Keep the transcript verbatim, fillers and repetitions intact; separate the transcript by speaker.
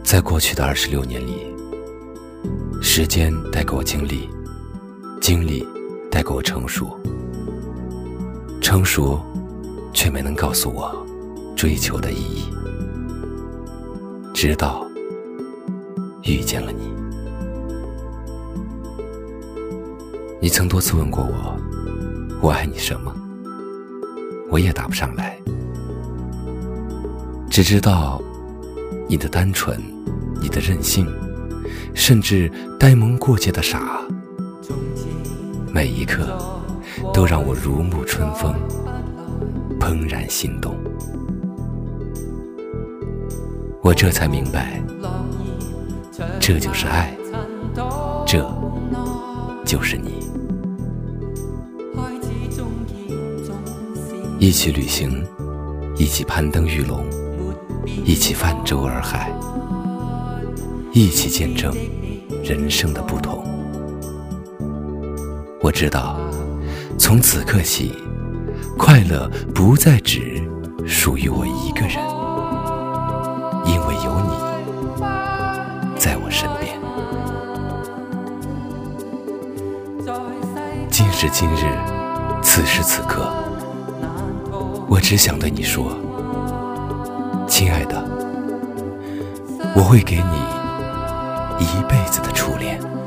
Speaker 1: 在过去的二十六年里，时间带给我经历，经历带给我成熟，成熟却没能告诉我追求的意义。直到遇见了你，你曾多次问过我，我爱你什么？我也答不上来，只知道你的单纯，你的任性，甚至呆萌过界的傻，每一刻都让我如沐春风，怦然心动。我这才明白，这就是爱，这就是你。一起旅行，一起攀登玉龙，一起泛舟洱海，一起见证人生的不同。我知道，从此刻起，快乐不再只属于我一个人，因为有你在我身边。今时今日，此时此刻，我只想对你说，亲爱的，我会给你一辈子的初恋。